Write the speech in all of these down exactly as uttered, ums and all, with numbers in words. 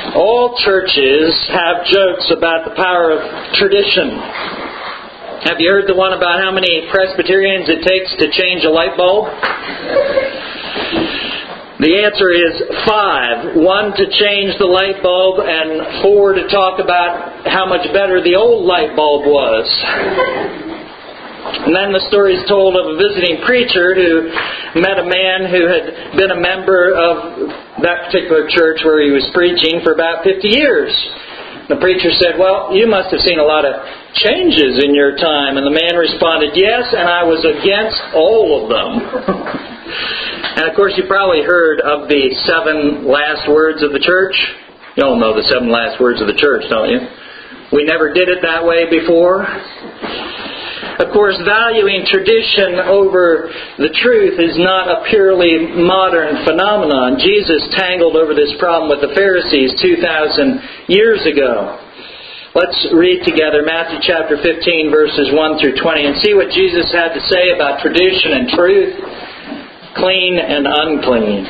All churches have jokes about the power of tradition. Have you heard the one about how many Presbyterians it takes to change a light bulb? The answer is five. One to change the light bulb and four to talk about how much better the old light bulb was. And then the story is told of a visiting preacher who met a man who had been a member of that particular church where he was preaching for about fifty years. The preacher said, "Well, you must have seen a lot of changes in your time." And the man responded, "Yes, and I was against all of them." And of course, you probably heard of the seven last words of the church. You all know the seven last words of the church, don't you? We never did it that way before. Of course, valuing tradition over the truth is not a purely modern phenomenon. Jesus tangled over this problem with the Pharisees two thousand years ago. Let's read together Matthew chapter fifteen, verses one through twenty, and see what Jesus had to say about tradition and truth, clean and unclean.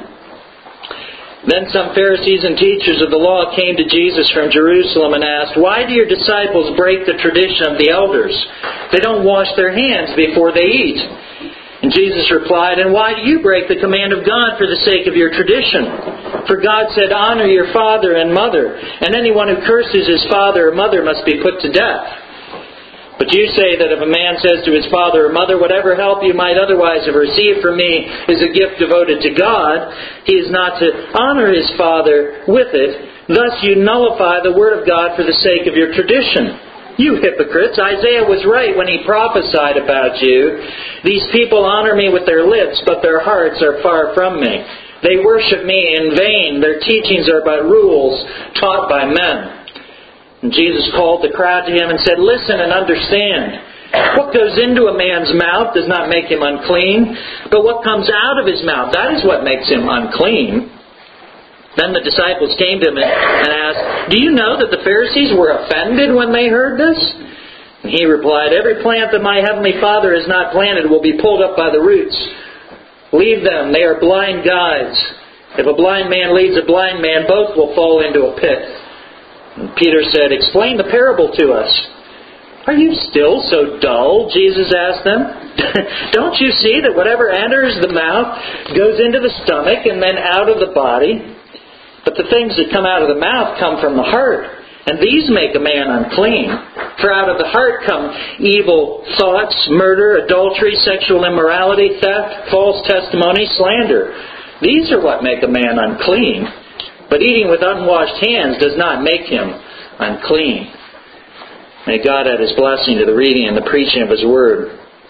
Then some Pharisees and teachers of the law came to Jesus from Jerusalem and asked, "Why do your disciples break the tradition of the elders? They don't wash their hands before they eat." And Jesus replied, "And why do you break the command of God for the sake of your tradition? For God said, 'Honor your father and mother,' and anyone who curses his father or mother must be put to death. But you say that if a man says to his father or mother, 'Whatever help you might otherwise have received from me is a gift devoted to God,' he is not to honor his father with it. Thus you nullify the word of God for the sake of your tradition. You hypocrites, Isaiah was right when he prophesied about you. 'These people honor me with their lips, but their hearts are far from me. They worship me in vain. Their teachings are but rules taught by men.' And Jesus called the crowd to him and said, 'Listen and understand. What goes into a man's mouth does not make him unclean, but what comes out of his mouth, that is what makes him unclean.' Then the disciples came to him and asked, 'Do you know that the Pharisees were offended when they heard this?' And he replied, 'Every plant that my heavenly Father has not planted will be pulled up by the roots. Leave them, they are blind guides. If a blind man leads a blind man, both will fall into a pit.' And Peter said, 'Explain the parable to us.' 'Are you still so dull?' Jesus asked them. 'Don't you see that whatever enters the mouth goes into the stomach and then out of the body? But the things that come out of the mouth come from the heart, and these make a man unclean. For out of the heart come evil thoughts, murder, adultery, sexual immorality, theft, false testimony, slander. These are what make a man unclean. But eating with unwashed hands does not make him unclean." May God add His blessing to the reading and the preaching of His Word.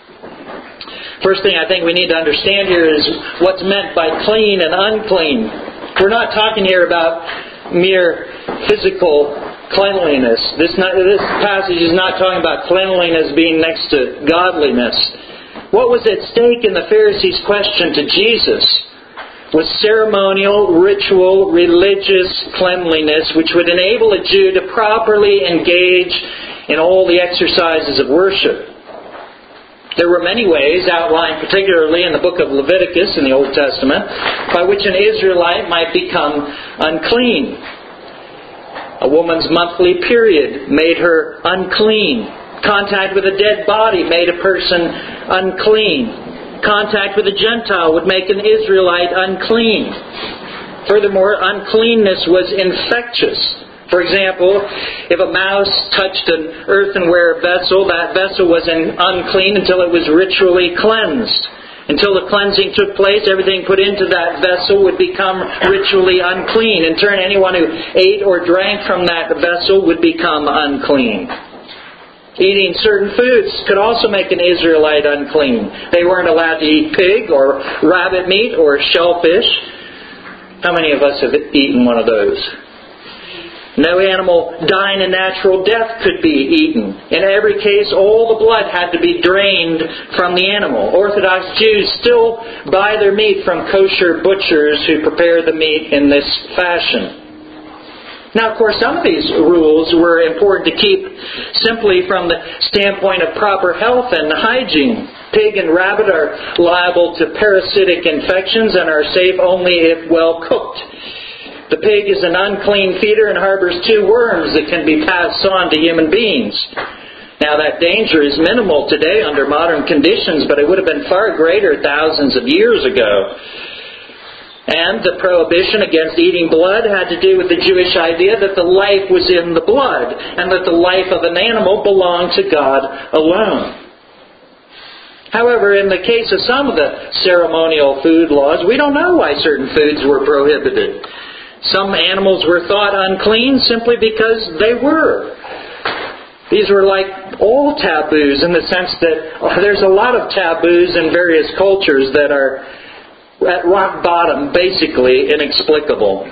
First thing I think we need to understand here is what's meant by clean and unclean. We're not talking here about mere physical cleanliness. This, not, this passage is not talking about cleanliness being next to godliness. What was at stake in the Pharisees' question to Jesus was ceremonial, ritual, religious cleanliness, which would enable a Jew to properly engage in all the exercises of worship. There were many ways, outlined particularly in the book of Leviticus in the Old Testament, by which an Israelite might become unclean. A woman's monthly period made her unclean. Contact with a dead body made a person unclean. Contact with a Gentile would make an Israelite unclean. Furthermore, uncleanness was infectious. For example, if a mouse touched an earthenware vessel, that vessel was unclean until it was ritually cleansed. Until the cleansing took place, everything put into that vessel would become ritually unclean. In turn, anyone who ate or drank from that vessel would become unclean. Eating certain foods could also make an Israelite unclean. They weren't allowed to eat pig or rabbit meat or shellfish. How many of us have eaten one of those? No animal dying a natural death could be eaten. In every case, all the blood had to be drained from the animal. Orthodox Jews still buy their meat from kosher butchers who prepare the meat in this fashion. Now, of course, some of these rules were important to keep simply from the standpoint of proper health and hygiene. Pig and rabbit are liable to parasitic infections and are safe only if well cooked. The pig is an unclean feeder and harbors two worms that can be passed on to human beings. Now, that danger is minimal today under modern conditions, but it would have been far greater thousands of years ago. And the prohibition against eating blood had to do with the Jewish idea that the life was in the blood, and that the life of an animal belonged to God alone. However, in the case of some of the ceremonial food laws, we don't know why certain foods were prohibited. Some animals were thought unclean simply because they were. These were like all taboos in the sense that there's a lot of taboos in various cultures that are at rock bottom, basically inexplicable.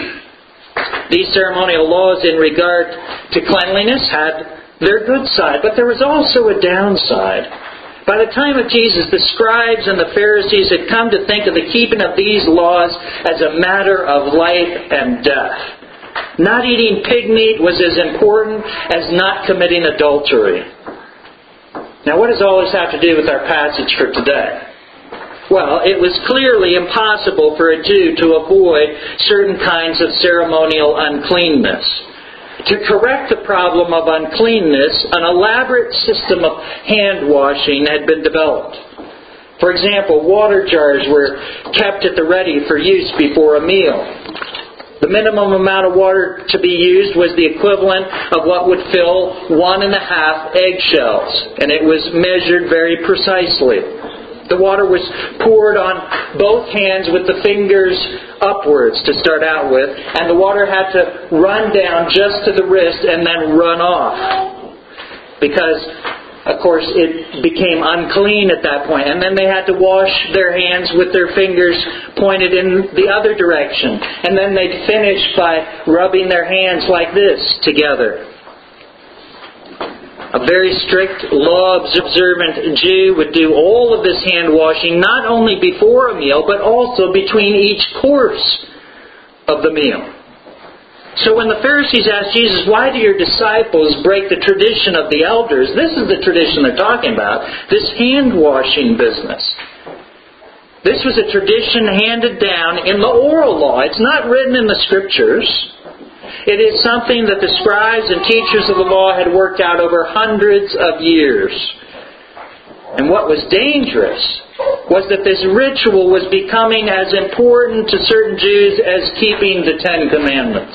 These ceremonial laws in regard to cleanliness had their good side, but there was also a downside. By the time of Jesus, the scribes and the Pharisees had come to think of the keeping of these laws as a matter of life and death. Not eating pig meat was as important as not committing adultery. Now, what does all this have to do with our passage for today? Well, it was clearly impossible for a Jew to avoid certain kinds of ceremonial uncleanness. To correct the problem of uncleanness, an elaborate system of hand washing had been developed. For example, water jars were kept at the ready for use before a meal. The minimum amount of water to be used was the equivalent of what would fill one and a half eggshells, and it was measured very precisely. The water was poured on both hands with the fingers upwards to start out with, and the water had to run down just to the wrist and then run off. Because, of course, it became unclean at that point. And then they had to wash their hands with their fingers pointed in the other direction. And then they'd finish by rubbing their hands like this together. A very strict, law-observant Jew would do all of this hand washing not only before a meal, but also between each course of the meal. So when the Pharisees asked Jesus, why do your disciples break the tradition of the elders? This is the tradition they're talking about, this hand washing business. This was a tradition handed down in the oral law. It's not written in the Scriptures. It is something that the scribes and teachers of the law had worked out over hundreds of years. And what was dangerous was that this ritual was becoming as important to certain Jews as keeping the Ten Commandments.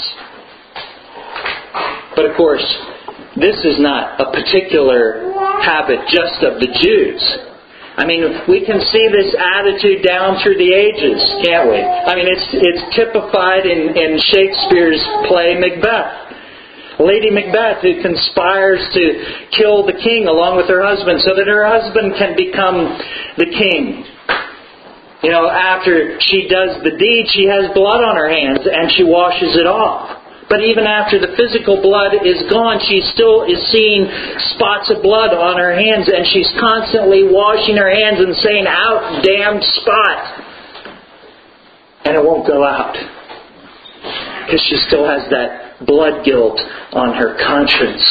But of course, this is not a particular habit just of the Jews. I mean, we can see this attitude down through the ages, can't we? I mean, it's it's typified in, in Shakespeare's play Macbeth. Lady Macbeth, who conspires to kill the king along with her husband so that her husband can become the king. You know, after she does the deed, she has blood on her hands and she washes it off. But even after the physical blood is gone, she still is seeing spots of blood on her hands, and she's constantly washing her hands and saying, "Out, damned spot!" And it won't go out. Because she still has that blood guilt on her conscience.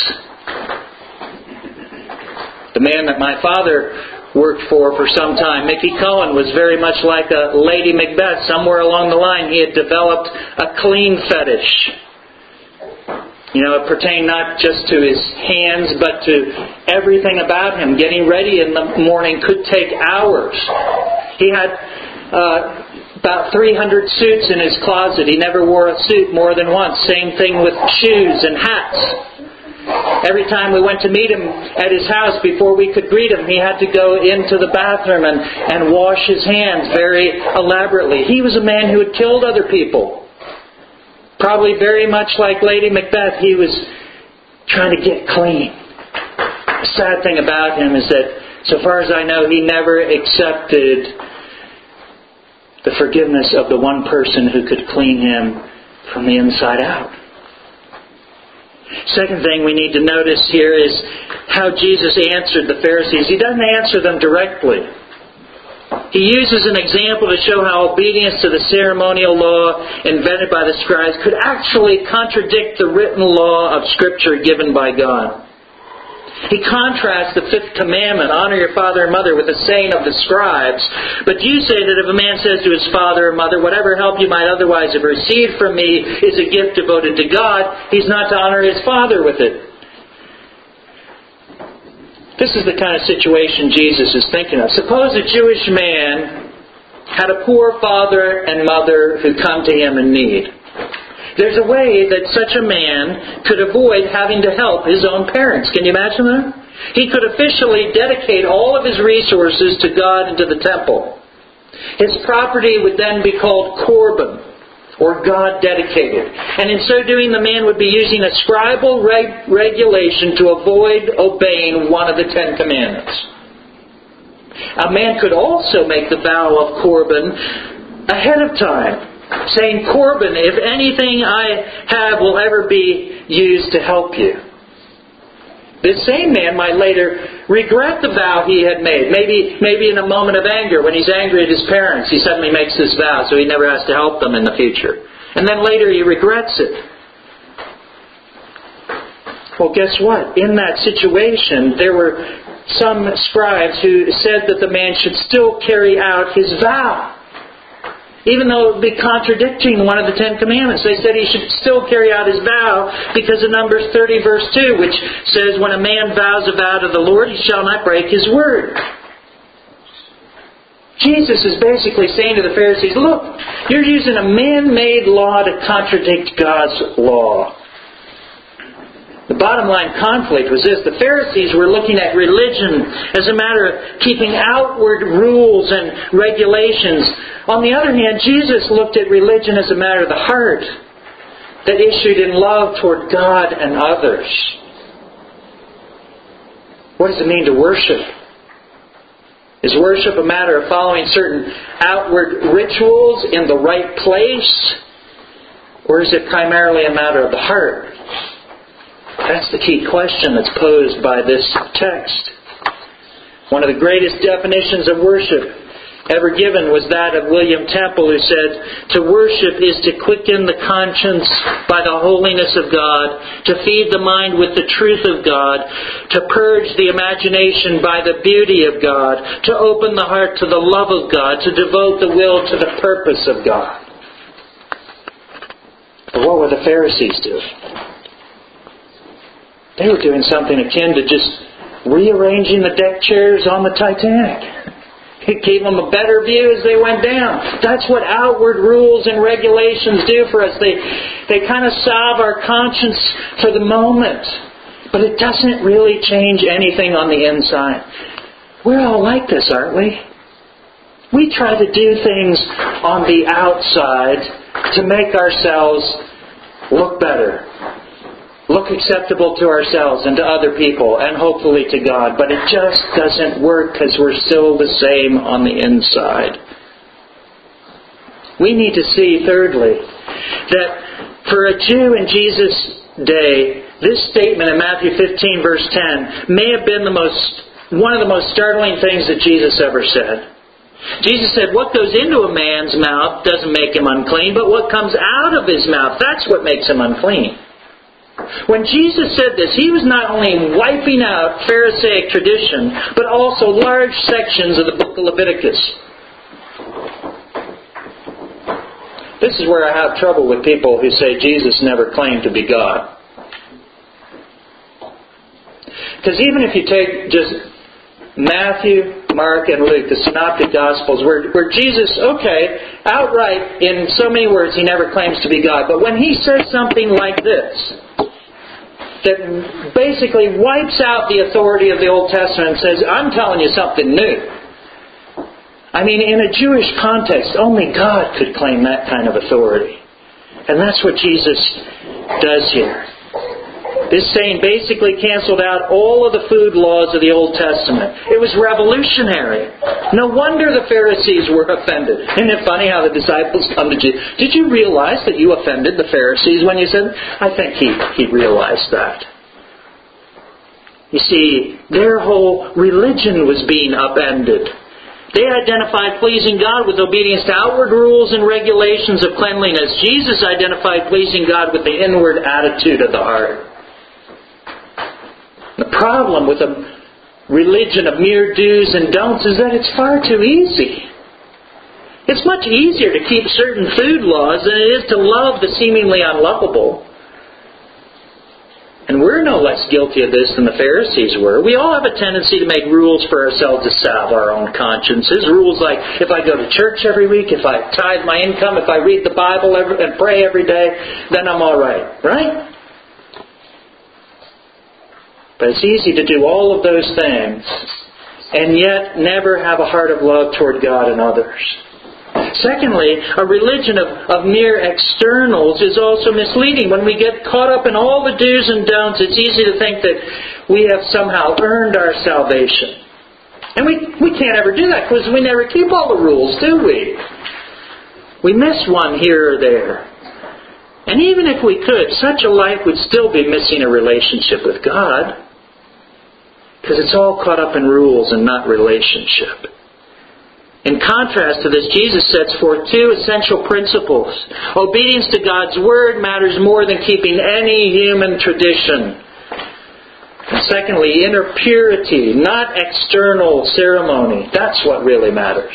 The man that my father worked for for some time, Mickey Cohen, was very much like a Lady Macbeth. Somewhere along the line, he had developed a clean fetish. You know, it pertained not just to his hands, but to everything about him. Getting ready in the morning could take hours. He had uh, about three hundred suits in his closet. He never wore a suit more than once. Same thing with shoes and hats. Every time we went to meet him at his house, before we could greet him, he had to go into the bathroom and, and wash his hands very elaborately. He was a man who had killed other people. Probably very much like Lady Macbeth, he was trying to get clean. The sad thing about him is that, so far as I know, he never accepted the forgiveness of the one person who could clean him from the inside out. Second thing we need to notice here is how Jesus answered the Pharisees. He doesn't answer them directly. He uses an example to show how obedience to the ceremonial law invented by the scribes could actually contradict the written law of Scripture given by God. He contrasts the fifth commandment, honor your father and mother, with the saying of the scribes. But you say that if a man says to his father or mother, whatever help you might otherwise have received from me is a gift devoted to God, he's not to honor his father with it. This is the kind of situation Jesus is thinking of. Suppose a Jewish man had a poor father and mother who come to him in need. There's a way that such a man could avoid having to help his own parents. Can you imagine that? He could officially dedicate all of his resources to God and to the temple. His property would then be called Corban, or God dedicated. And in so doing, the man would be using a scribal reg- regulation to avoid obeying one of the Ten Commandments. A man could also make the vow of Corban ahead of time, saying, Corban, if anything I have will ever be used to help you. This same man might later regret the vow he had made. Maybe, maybe in a moment of anger, when he's angry at his parents, he suddenly makes this vow so he never has to help them in the future. And then later he regrets it. Well, guess what? In that situation, there were some scribes who said that the man should still carry out his vow, even though it would be contradicting one of the Ten Commandments. They said he should still carry out his vow because of Numbers thirty verse two, which says, when a man vows a vow to the Lord, he shall not break his word. Jesus is basically saying to the Pharisees, look, you're using a man-made law to contradict God's law. The bottom line conflict was this. The Pharisees were looking at religion as a matter of keeping outward rules and regulations. On the other hand, Jesus looked at religion as a matter of the heart that issued in love toward God and others. What does it mean to worship? Is worship a matter of following certain outward rituals in the right place? Or is it primarily a matter of the heart? That's the key question that's posed by this text. One of the greatest definitions of worship ever given was that of William Temple, who said, to worship is to quicken the conscience by the holiness of God, to feed the mind with the truth of God, to purge the imagination by the beauty of God, to open the heart to the love of God, to devote the will to the purpose of God. But what were the Pharisees doing? They were doing something akin to just rearranging the deck chairs on the Titanic. It gave them a better view as they went down. That's what outward rules and regulations do for us. They, they kind of salve our conscience for the moment. But it doesn't really change anything on the inside. We're all like this, aren't we? We try to do things on the outside to make ourselves look better, look acceptable to ourselves and to other people, and hopefully to God. But it just doesn't work because we're still the same on the inside. We need to see, thirdly, that for a Jew in Jesus' day, this statement in Matthew fifteen, verse ten, may have been the most one of the most startling things that Jesus ever said. Jesus said, what goes into a man's mouth doesn't make him unclean, but what comes out of his mouth, that's what makes him unclean. When Jesus said this, He was not only wiping out Pharisaic tradition, but also large sections of the book of Leviticus. This is where I have trouble with people who say Jesus never claimed to be God. Because even if you take just Matthew, Mark, and Luke, the Synoptic Gospels, where, where Jesus, okay, outright, in so many words, He never claims to be God. But when He says something like this, that basically wipes out the authority of the Old Testament and says, I'm telling you something new. I mean, in a Jewish context, only God could claim that kind of authority. And that's what Jesus does here. This saying basically canceled out all of the food laws of the Old Testament. It was revolutionary. No wonder the Pharisees were offended. Isn't it funny how the disciples come to Jesus? Did you realize that you offended the Pharisees when you said? I think he, he realized that. You see, their whole religion was being upended. They identified pleasing God with obedience to outward rules and regulations of cleanliness. Jesus identified pleasing God with the inward attitude of the heart. The problem with a religion of mere do's and don'ts is that it's far too easy. It's much easier to keep certain food laws than it is to love the seemingly unlovable. And we're no less guilty of this than the Pharisees were. We all have a tendency to make rules for ourselves to salve our own consciences. Rules like, if I go to church every week, if I tithe my income, if I read the Bible every, and pray every day, then I'm all right. Right? But it's easy to do all of those things and yet never have a heart of love toward God and others. Secondly, a religion of, of mere externals is also misleading. When we get caught up in all the do's and don'ts, it's easy to think that we have somehow earned our salvation. And we, we can't ever do that because we never keep all the rules, do we? We miss one here or there. And even if we could, such a life would still be missing a relationship with God. Because it's all caught up in rules and not relationship. In contrast to this, Jesus sets forth two essential principles. Obedience to God's Word matters more than keeping any human tradition. And secondly, inner purity, not external ceremony. That's what really matters.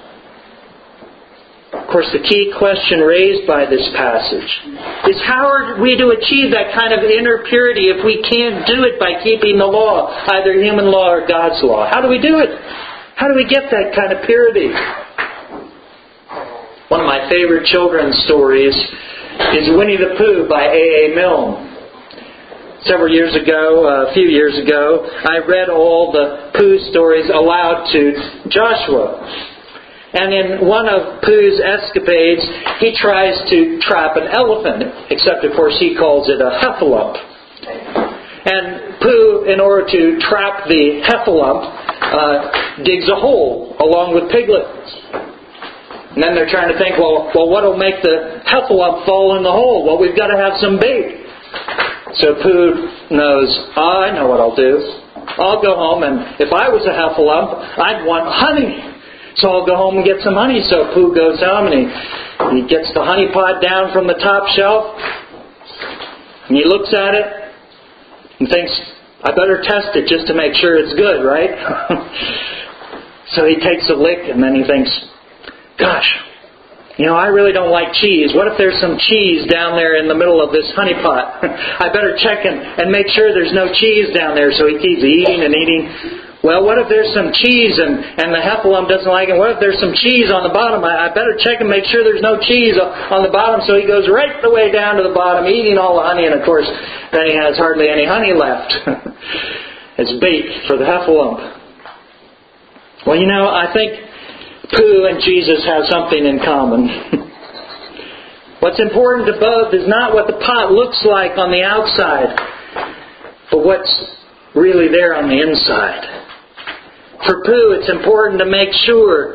Of course, the key question raised by this passage is how are we to achieve that kind of inner purity if we can't do it by keeping the law, either human law or God's law? How do we do it? How do we get that kind of purity? One of my favorite children's stories is Winnie the Pooh by A A Milne. Several years ago, a few years ago, I read all the Pooh stories aloud to Joshua. And in one of Pooh's escapades, he tries to trap an elephant, except of course he calls it a heffalump. And Pooh, in order to trap the heffalump, uh, digs a hole along with Piglet. And then they're trying to think, well, well, what will make the heffalump fall in the hole? Well, we've got to have some bait. So Pooh knows, oh, I know what I'll do. I'll go home, and if I was a heffalump, I'd want honey. So I'll go home and get some honey. So Pooh goes home and he, he gets the honey pot down from the top shelf. And he looks at it and thinks, I better test it just to make sure it's good, right? So he takes a lick and then he thinks, gosh, you know, I really don't like cheese. What if there's some cheese down there in the middle of this honey pot? I better check and, and make sure there's no cheese down there. So he keeps eating and eating. Well, what if there's some cheese and, and the heffalump doesn't like it? What if there's some cheese on the bottom? I, I better check and make sure there's no cheese on the bottom. So he goes right the way down to the bottom, eating all the honey. And of course, then he has hardly any honey left. It's bait for the heffalump. Well, you know, I think Pooh and Jesus have something in common. What's important to both is not what the pot looks like on the outside, but what's really there on the inside. For Pooh, it's important to make sure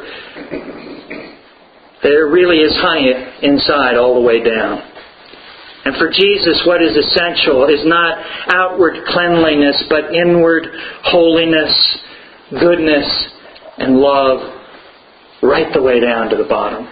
there really is honey inside all the way down. And for Jesus, what is essential is not outward cleanliness, but inward holiness, goodness, and love right the way down to the bottom.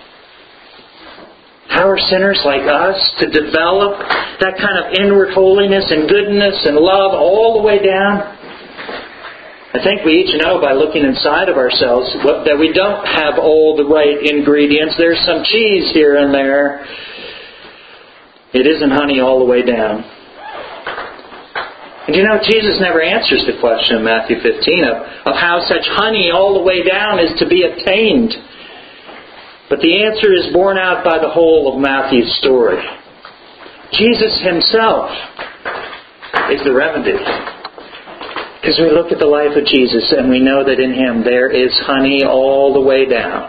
How are sinners like us to develop that kind of inward holiness and goodness and love all the way down? I think we each know by looking inside of ourselves that we don't have all the right ingredients. There's some cheese here and there. It isn't honey all the way down. And you know, Jesus never answers the question in Matthew fifteen of, of how such honey all the way down is to be obtained. But the answer is borne out by the whole of Matthew's story. Jesus Himself is the remedy. Because we look at the life of Jesus and we know that in Him there is honey all the way down.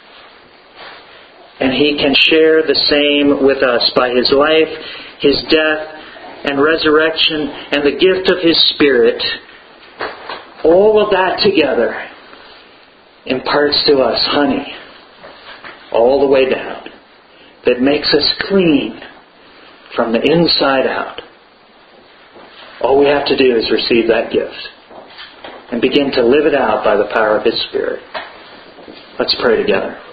And He can share the same with us by His life, His death, and resurrection, and the gift of His Spirit. All of that together imparts to us honey all the way down that makes us clean from the inside out. All we have to do is receive that gift and begin to live it out by the power of His Spirit. Let's pray together.